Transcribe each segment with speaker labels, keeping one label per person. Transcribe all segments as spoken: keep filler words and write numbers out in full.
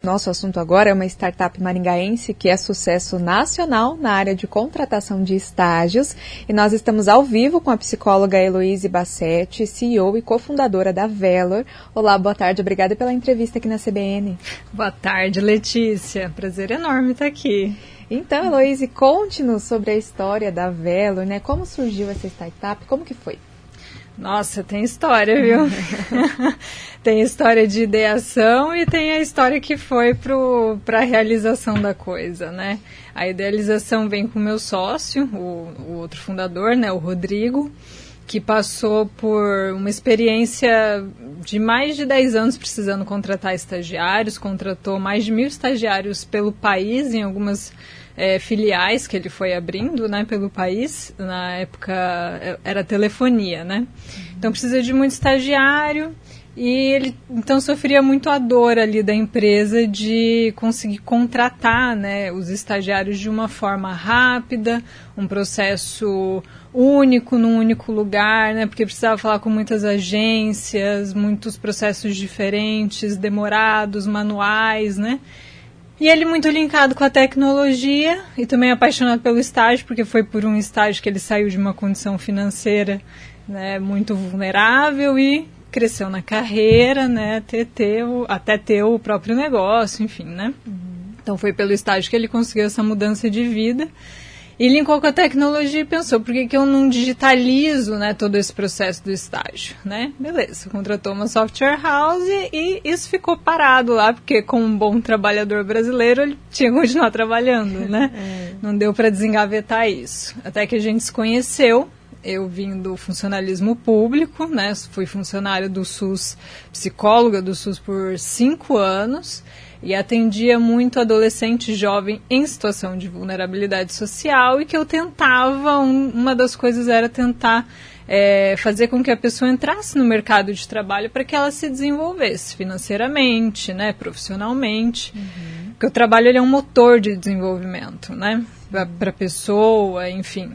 Speaker 1: Nosso assunto agora é uma startup maringaense que é sucesso nacional na área de contratação de estágios. E nós estamos ao vivo com a psicóloga Heloíse Bassetti, C E O e cofundadora da Valor. Olá, boa tarde. Obrigada pela entrevista aqui na C B N.
Speaker 2: Boa tarde, Letícia. Prazer enorme estar aqui.
Speaker 1: Então, Heloíse, conte-nos sobre a história da Valor, né? Como surgiu essa startup? Como que foi?
Speaker 2: Nossa, tem história, viu? Tem história de ideação e tem a história que foi para a realização da coisa, né? A idealização vem com o meu sócio, o, o outro fundador, né, o Rodrigo, que passou por uma experiência de mais de dez anos precisando contratar estagiários, contratou mais de mil estagiários pelo país, em algumas é, filiais que ele foi abrindo, né, pelo país. Na época era telefonia, né? Então precisa de muito estagiário e ele então sofria muito a dor ali da empresa de conseguir contratar, né, os estagiários de uma forma rápida, um processo único, num único lugar, né, porque precisava falar com muitas agências, muitos processos diferentes, demorados, manuais, né. E ele muito linkado com a tecnologia e também apaixonado pelo estágio, porque foi por um estágio que ele saiu de uma condição financeira, né, muito vulnerável e cresceu na carreira, né, até ter o, até ter o próprio negócio, enfim, né. Uhum. Então foi pelo estágio que ele conseguiu essa mudança de vida. E linkou com a tecnologia e pensou, por que que eu não digitalizo, né, todo esse processo do estágio, né? Beleza, contratou uma software house e isso ficou parado lá, porque como um bom trabalhador brasileiro, ele tinha que continuar trabalhando, né? É. Não deu para desengavetar isso. Até que a gente se conheceu, eu vim do funcionalismo público, né? Fui funcionária do SUS, psicóloga do SUS por cinco anos, e atendia muito adolescente jovem em situação de vulnerabilidade social e que eu tentava, um, uma das coisas era tentar é, fazer com que a pessoa entrasse no mercado de trabalho para que ela se desenvolvesse financeiramente, né, profissionalmente, uhum. Porque o trabalho ele é um motor de desenvolvimento, né, para a pessoa, enfim.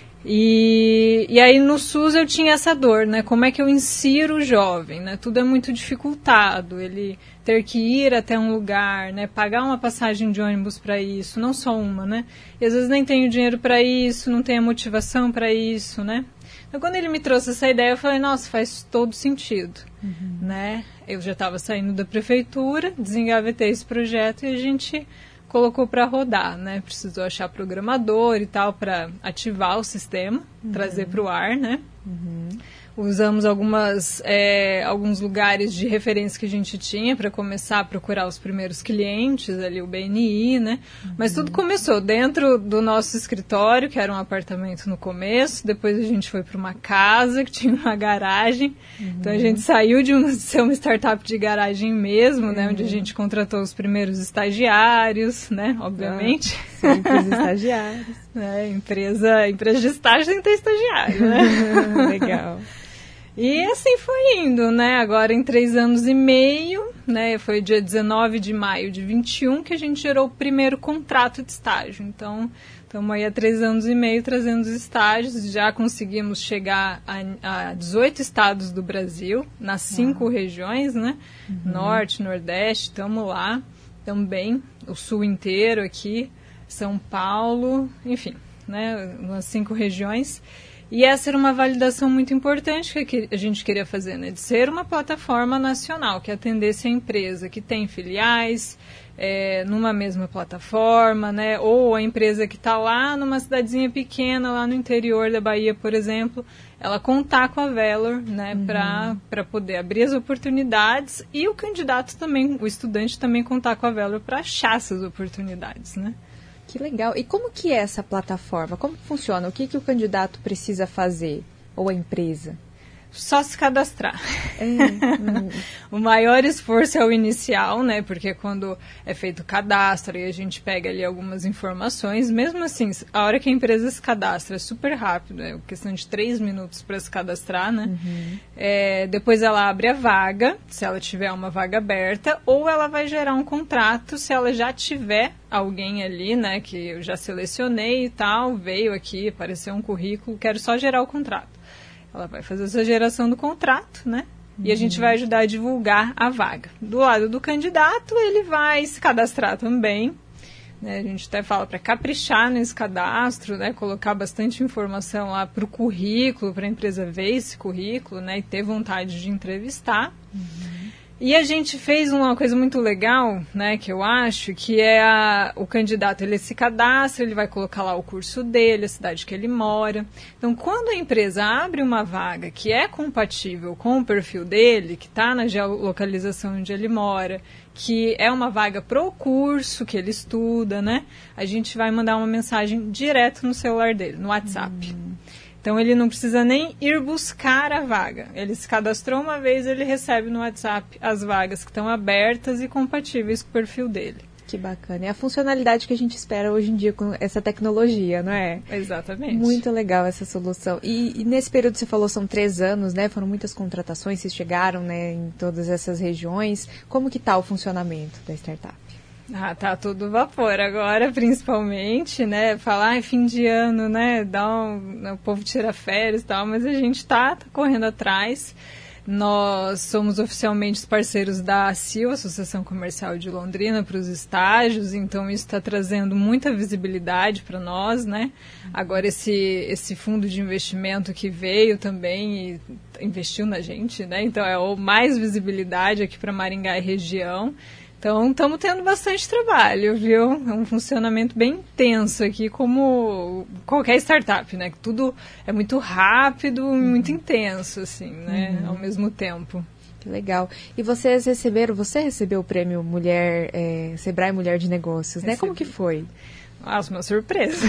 Speaker 2: E, e aí no SUS eu tinha essa dor, né? Como é que eu insiro o jovem, né? Tudo é muito dificultado, ele ter que ir até um lugar, né? Pagar uma passagem de ônibus para isso, não só uma, né? E às vezes nem tenho dinheiro para isso, não tenho motivação para isso, né? Então quando ele me trouxe essa ideia eu falei, nossa, faz todo sentido, uhum. Né? Eu já estava saindo da prefeitura, desengavetei esse projeto e a gente colocou para rodar, né? Precisou achar programador e tal para ativar o sistema, uhum. Trazer para o ar, né? Uhum. Usamos algumas, é, alguns lugares de referência que a gente tinha para começar a procurar os primeiros clientes, ali o B N I, né? Uhum. Mas tudo começou dentro do nosso escritório, que era um apartamento no começo, depois a gente foi para uma casa que tinha uma garagem, uhum. Então a gente saiu de, um, de ser uma startup de garagem mesmo, né? Uhum. Onde a gente contratou os primeiros estagiários, né? Obviamente.
Speaker 1: Ah, sempre os estagiários.
Speaker 2: É, empresa, empresa de estágio tem que ter estagiário, né?
Speaker 1: Legal.
Speaker 2: E assim foi indo, né? Agora em três anos e meio, né? Foi dia dezenove de maio de vinte e um que a gente gerou o primeiro contrato de estágio. Então, estamos aí há três anos e meio trazendo os estágios. Já conseguimos chegar a, a dezoito estados do Brasil, nas cinco ah. regiões, né? Uhum. Norte, Nordeste, estamos lá também. O Sul inteiro aqui, São Paulo, enfim, né? Nas cinco regiões. E essa era uma validação muito importante que a gente queria fazer, né? De ser uma plataforma nacional que atendesse a empresa que tem filiais é, numa mesma plataforma, né? Ou a empresa que está lá numa cidadezinha pequena, lá no interior da Bahia, por exemplo, ela contar com a Valor, né? Uhum. Para para poder abrir as oportunidades e o candidato também, o estudante também contar com a Valor para achar essas oportunidades, né?
Speaker 1: Que legal. E como que é essa plataforma? Como funciona? O que, que o candidato precisa fazer? Ou a empresa?
Speaker 2: Só se cadastrar.
Speaker 1: É. Hum.
Speaker 2: O maior esforço é o inicial, né? Porque quando é feito o cadastro e a gente pega ali algumas informações, mesmo assim, a hora que a empresa se cadastra é super rápido, é questão de três minutos para se cadastrar, né? Uhum. É, depois ela abre a vaga, se ela tiver uma vaga aberta, ou ela vai gerar um contrato se ela já tiver alguém ali, né? Que eu já selecionei e tal, veio aqui, apareceu um currículo, quero só gerar o contrato. Ela vai fazer essa geração do contrato, né? Uhum. E a gente vai ajudar a divulgar a vaga. Do lado do candidato, ele vai se cadastrar também. Né? A gente até fala para caprichar nesse cadastro, né? Colocar bastante informação lá para o currículo, para a empresa ver esse currículo, né? E ter vontade de entrevistar. Uhum. E a gente fez uma coisa muito legal, né, que eu acho, que é a, o candidato, ele se cadastra, ele vai colocar lá o curso dele, a cidade que ele mora. Então, quando a empresa abre uma vaga que é compatível com o perfil dele, que está na geolocalização onde ele mora, que é uma vaga pro curso que ele estuda, né, a gente vai mandar uma mensagem direto no celular dele, no WhatsApp. Hum. Então, ele não precisa nem ir buscar a vaga. Ele se cadastrou uma vez, ele recebe no WhatsApp as vagas que estão abertas e compatíveis com o perfil dele.
Speaker 1: Que bacana. É a funcionalidade que a gente espera hoje em dia com essa tecnologia, não é?
Speaker 2: Exatamente.
Speaker 1: Muito legal essa solução. E, e nesse período você falou, são três anos, né? Foram muitas contratações, vocês chegaram, né, em todas essas regiões. Como que está o funcionamento da startup?
Speaker 2: Ah, tá todo vapor agora, principalmente, né? Falar em fim de ano, né? Dá um, o povo tira férias e tal, mas a gente tá, tá correndo atrás. Nós somos oficialmente os parceiros da A C I L, Associação Comercial de Londrina, para os estágios, então isso está trazendo muita visibilidade para nós, né? Agora esse, esse fundo de investimento que veio também e investiu na gente, né? Então é o mais visibilidade aqui para Maringá e região. Então, estamos tendo bastante trabalho, viu? É um funcionamento bem intenso aqui, como qualquer startup, né? Tudo é muito rápido e muito intenso, assim, né? Uhum. Ao mesmo tempo.
Speaker 1: Que legal. E vocês receberam, você recebeu o prêmio Mulher, é, Sebrae Mulher de Negócios, né? Recebi. Como que foi?
Speaker 2: Nossa, uma surpresa.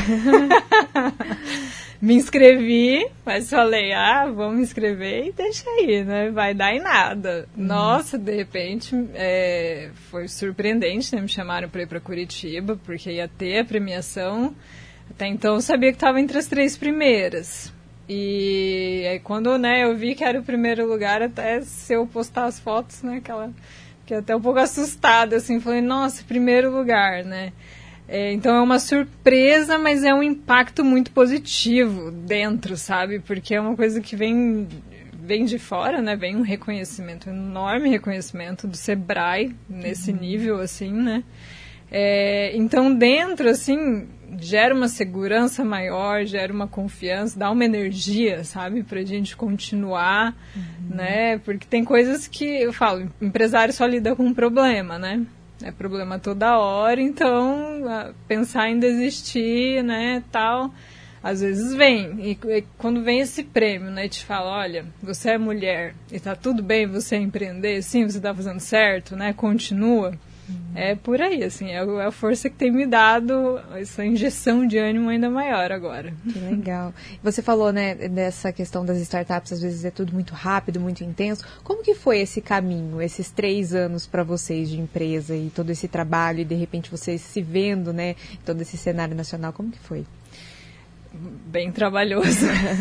Speaker 2: Me inscrevi, mas falei, ah, vamos me inscrever e deixa aí, né? Vai dar em nada. Uhum. Nossa, de repente, é, foi surpreendente, né? Me chamaram para ir para Curitiba, porque ia ter a premiação. Até então eu sabia que estava entre as três primeiras. E aí quando, né, eu vi que era o primeiro lugar, até se eu postar as fotos, né? Aquela, fiquei até um pouco assustada, assim, falei, nossa, primeiro lugar, né? É, então é uma surpresa, mas é um impacto muito positivo dentro, sabe? Porque é uma coisa que vem, vem de fora, né? Vem um reconhecimento, um enorme reconhecimento do Sebrae nesse uhum. nível, assim, né? É, então dentro, assim, gera uma segurança maior, gera uma confiança, dá uma energia, sabe? Pra gente continuar, uhum. né? Porque tem coisas que, eu falo, empresário só lida com um problema, né? É problema toda hora, então pensar em desistir, né, tal, às vezes vem. E, e quando vem esse prêmio, né, te fala, olha, você é mulher e tá tudo bem você empreender, sim, você tá fazendo certo, né, continua. Uhum. É por aí, assim, é a força que tem me dado essa injeção de ânimo ainda maior agora.
Speaker 1: Que legal. Você falou, né, dessa questão das startups, às vezes é tudo muito rápido, muito intenso. Como que foi esse caminho, esses três anos para vocês de empresa e todo esse trabalho e de repente vocês se vendo, né, em todo esse cenário nacional, como que foi?
Speaker 2: Bem trabalhoso.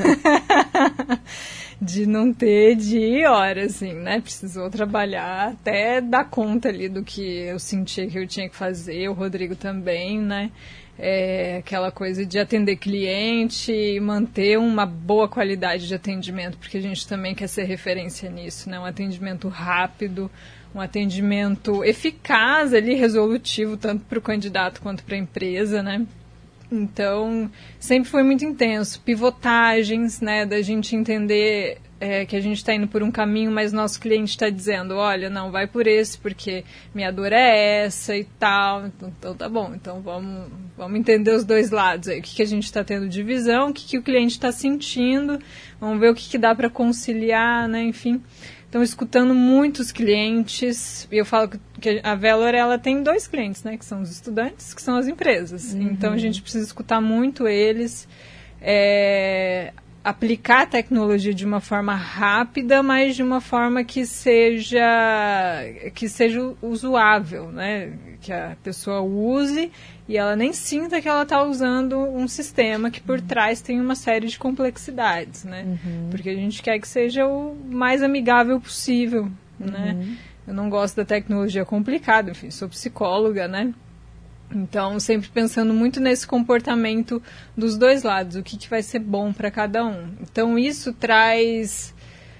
Speaker 2: De não ter de hora, assim, né? Precisou trabalhar até dar conta ali do que eu sentia que eu tinha que fazer, o Rodrigo também, né? É, aquela coisa de atender cliente e manter uma boa qualidade de atendimento, porque a gente também quer ser referência nisso, né? Um atendimento rápido, um atendimento eficaz ali, resolutivo, tanto para o candidato quanto para a empresa, né? Então, sempre foi muito intenso. Pivotagens, né, da gente entender é, que a gente está indo por um caminho, mas nosso cliente está dizendo, olha, não, vai por esse, porque minha dor é essa e tal. Então, então tá bom, então vamos, vamos entender os dois lados aí. O que, que a gente está tendo de visão, o que, que o cliente está sentindo, vamos ver o que, que dá para conciliar, né, enfim. Então, escutando muitos clientes, e eu falo que a Velor, ela tem dois clientes, né, que são os estudantes, que são as empresas. Uhum. Então, a gente precisa escutar muito eles, é, aplicar a tecnologia de uma forma rápida, mas de uma forma que seja, que seja usuável, né, que a pessoa use e ela nem sinta que ela está usando um sistema que por uhum. trás tem uma série de complexidades, né? Uhum. Porque a gente quer que seja o mais amigável possível, uhum. né? Eu não gosto da tecnologia complicada, enfim, sou psicóloga, né? Então, sempre pensando muito nesse comportamento dos dois lados, o que, que vai ser bom para cada um. Então, isso traz...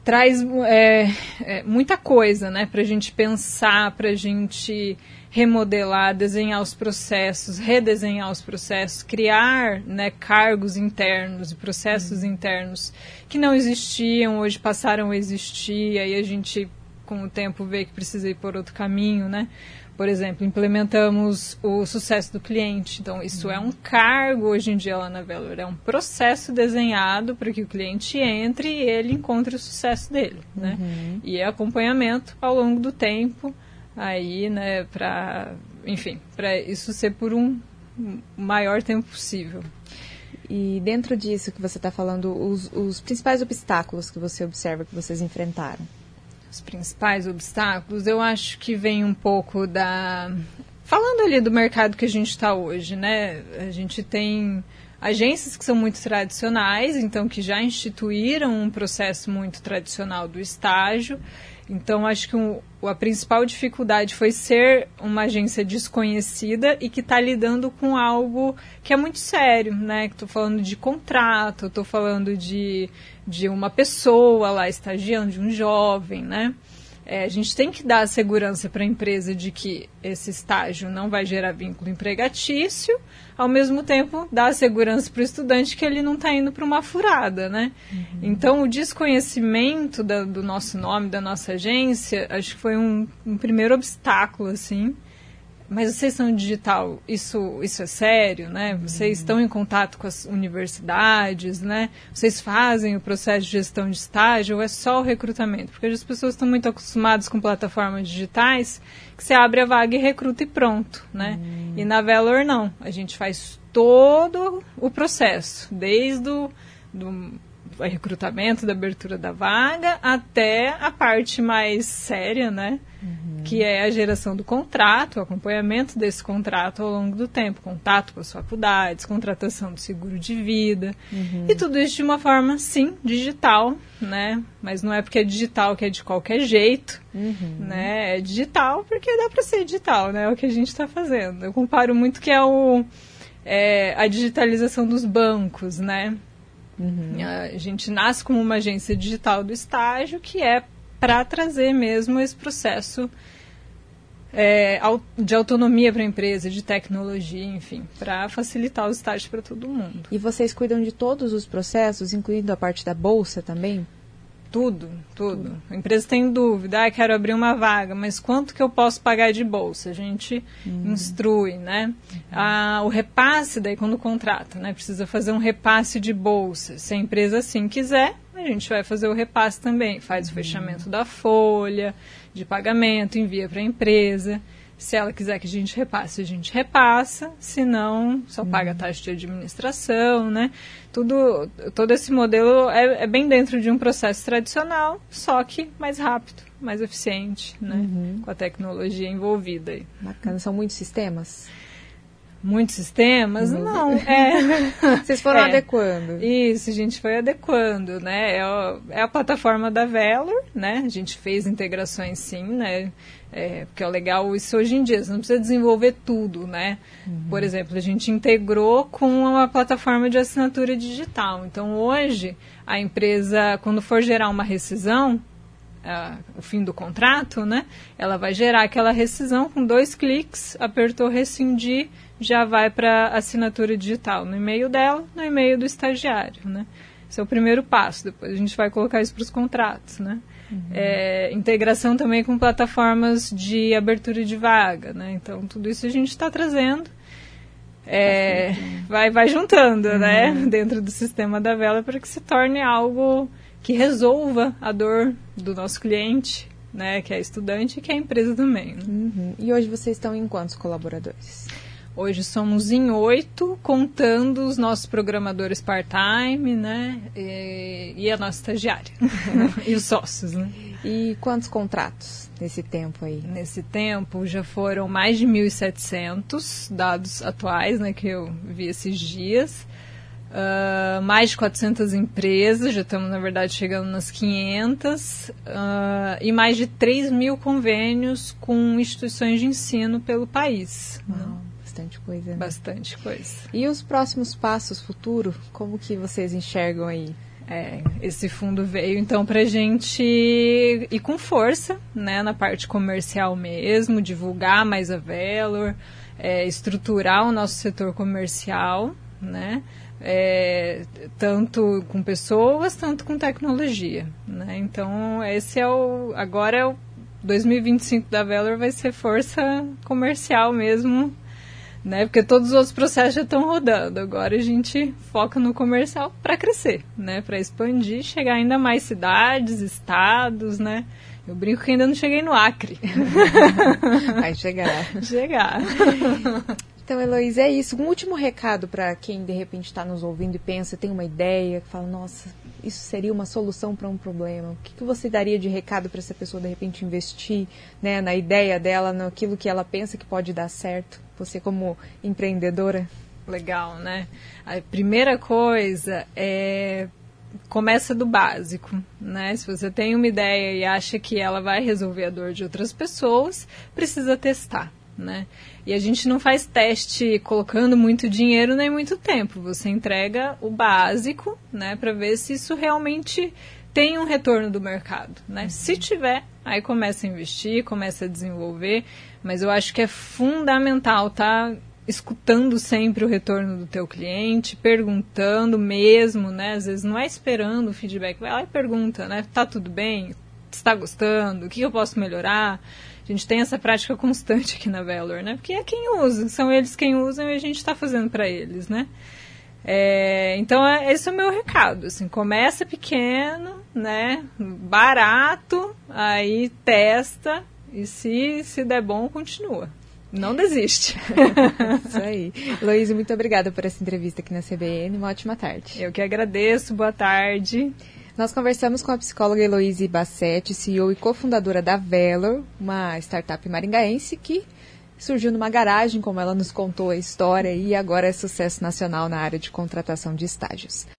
Speaker 2: traz é, é, muita coisa, né, para a gente pensar, para a gente remodelar, desenhar os processos, redesenhar os processos, criar, né, cargos internos e processos uhum. internos que não existiam, hoje passaram a existir, aí a gente, com o tempo, vê que precisa ir por outro caminho, né? Por exemplo, implementamos o sucesso do cliente. Então, isso uhum. é um cargo hoje em dia lá na Valor. É um processo desenhado para que o cliente entre e ele encontre o sucesso dele, né? Uhum. E é acompanhamento ao longo do tempo, aí, né, para, enfim, para isso ser por um maior tempo possível.
Speaker 1: E dentro disso que você está falando, os, os principais obstáculos que você observa que vocês enfrentaram?
Speaker 2: Os principais obstáculos, eu acho que vem um pouco da... Falando ali do mercado que a gente está hoje, né? A gente tem agências que são muito tradicionais, então que já instituíram um processo muito tradicional do estágio. Então, acho que um, a principal dificuldade foi ser uma agência desconhecida e que está lidando com algo que é muito sério, né? Estou falando de contrato, estou falando de, de uma pessoa lá estagiando, de um jovem, né? É, a gente tem que dar a segurança para a empresa de que esse estágio não vai gerar vínculo empregatício, ao mesmo tempo dar a segurança para o estudante que ele não está indo para uma furada, né? Uhum. Então, o desconhecimento da, do nosso nome, da nossa agência, acho que foi um, um primeiro obstáculo, assim. Mas vocês são digital, isso, isso é sério, né? Vocês estão em contato com as universidades, né? Vocês fazem o processo de gestão de estágio ou é só o recrutamento? Porque as pessoas estão muito acostumadas com plataformas digitais que você abre a vaga e recruta e pronto, né? Hum. E na Valor não, a gente faz todo o processo, desde o do recrutamento, da abertura da vaga, até a parte mais séria, né? Uhum. Que é a geração do contrato, o acompanhamento desse contrato ao longo do tempo, contato com as faculdades, contratação do seguro de vida, uhum. e tudo isso de uma forma, sim, digital, né? Mas não é porque é digital que é de qualquer jeito, uhum. né? É digital porque dá para ser digital, né? É o que a gente está fazendo. Eu comparo muito que é, o, é a digitalização dos bancos, né? Uhum. A gente nasce como uma agência digital do estágio que é para trazer mesmo esse processo é, de autonomia para a empresa, de tecnologia, enfim, para facilitar o estágio para todo mundo.
Speaker 1: E vocês cuidam de todos os processos, incluindo a parte da bolsa também?
Speaker 2: Tudo, tudo. tudo. A empresa tem dúvida, ah, quero abrir uma vaga, mas quanto que eu posso pagar de bolsa? A gente uhum. instrui, né? Uhum. Ah, o repasse, daí quando contrata, né? Precisa fazer um repasse de bolsa. Se a empresa assim quiser, a gente vai fazer o repasse também. Faz uhum. o fechamento da folha de pagamento, envia para a empresa. Se ela quiser que a gente repasse, a gente repassa. Se não, só uhum. paga a taxa de administração, né? Tudo, todo esse modelo é, é bem dentro de um processo tradicional, só que mais rápido, mais eficiente, né? Uhum. Com a tecnologia envolvida aí.
Speaker 1: Bacana. São muitos sistemas?
Speaker 2: Muitos sistemas? Uhum. Não. É,
Speaker 1: Vocês foram
Speaker 2: é,
Speaker 1: adequando?
Speaker 2: Isso, a gente foi adequando, né? É a, é a plataforma da Valor, né? A gente fez integrações sim, né? É, porque é legal isso hoje em dia, você não precisa desenvolver tudo, né? Uhum. Por exemplo, a gente integrou com uma plataforma de assinatura digital. Então, hoje, a empresa, quando for gerar uma rescisão, uh, o fim do contrato, né? Ela vai gerar aquela rescisão com dois cliques, apertou rescindir, já vai para a assinatura digital no e-mail dela, no e-mail do estagiário, né? Esse é o primeiro passo, depois a gente vai colocar isso para os contratos, né? Uhum. É, integração também com plataformas de abertura de vaga, né? Então, tudo isso a gente está trazendo, é, vai, vai juntando, uhum. né? Dentro do sistema da Valor para que se torne algo que resolva a dor do nosso cliente, né? Que é estudante e que é a empresa também. Né?
Speaker 1: Uhum. E hoje vocês estão em quantos colaboradores?
Speaker 2: Hoje somos em oito, contando os nossos programadores part-time, né? E, e a nossa estagiária. E os sócios, né?
Speaker 1: E quantos contratos nesse tempo aí?
Speaker 2: Nesse tempo já foram mais de mil e setecentos dados atuais, né? Que eu vi esses dias. Uh, mais de quatrocentas empresas, já estamos, na verdade, chegando nas quinhentas. Uh, e mais de três mil convênios com instituições de ensino pelo país.
Speaker 1: Uau. Né? Bastante coisa, né?
Speaker 2: Bastante coisa.
Speaker 1: E os próximos passos, futuro, como que vocês enxergam aí?
Speaker 2: É, esse fundo veio, então, para a gente ir com força, né, na parte comercial mesmo, divulgar mais a Valor, é, estruturar o nosso setor comercial, né, é, tanto com pessoas, tanto com tecnologia, né? Então, esse é o... Agora é o dois mil e vinte e cinco da Valor, vai ser força comercial mesmo, né? Porque todos os outros processos já estão rodando. Agora a gente foca no comercial para crescer, né? Para expandir, chegar ainda mais cidades, estados, né? Eu brinco que ainda não cheguei no Acre.
Speaker 1: Vai chegar.
Speaker 2: Chegar.
Speaker 1: Então, Heloísa, é isso. Um último recado para quem, de repente, está nos ouvindo e pensa, tem uma ideia, que fala, nossa, isso seria uma solução para um problema. O que, que você daria de recado para essa pessoa, de repente, investir, né, na ideia dela, naquilo que ela pensa que pode dar certo? Você como empreendedora?
Speaker 2: Legal, né? A primeira coisa é... Começa do básico, né? Se você tem uma ideia e acha que ela vai resolver a dor de outras pessoas, precisa testar, né? E a gente não faz teste colocando muito dinheiro nem muito tempo. Você entrega o básico, né? Para ver se isso realmente tem um retorno do mercado, né? Uhum. Se tiver, aí começa a investir, começa a desenvolver. Mas eu acho que é fundamental estar escutando sempre o retorno do teu cliente, perguntando mesmo, né? Às vezes não é esperando o feedback, vai lá e pergunta, né? Tá tudo bem? Está gostando? O que eu posso melhorar? A gente tem essa prática constante aqui na Valor, né? Porque é quem usa, são eles quem usam e a gente está fazendo para eles, né? É, então, é, esse é o meu recado, assim, começa pequeno, né? Barato, aí testa e se, se der bom, continua. Não desiste.
Speaker 1: Isso aí. Heloísa, muito obrigada por essa entrevista aqui na C B N. Uma ótima tarde.
Speaker 2: Eu que agradeço. Boa tarde.
Speaker 1: Nós conversamos com a psicóloga Heloísa Bassetti, C E O e cofundadora da Valor, uma startup maringaense que surgiu numa garagem, como ela nos contou a história, e agora é sucesso nacional na área de contratação de estágios.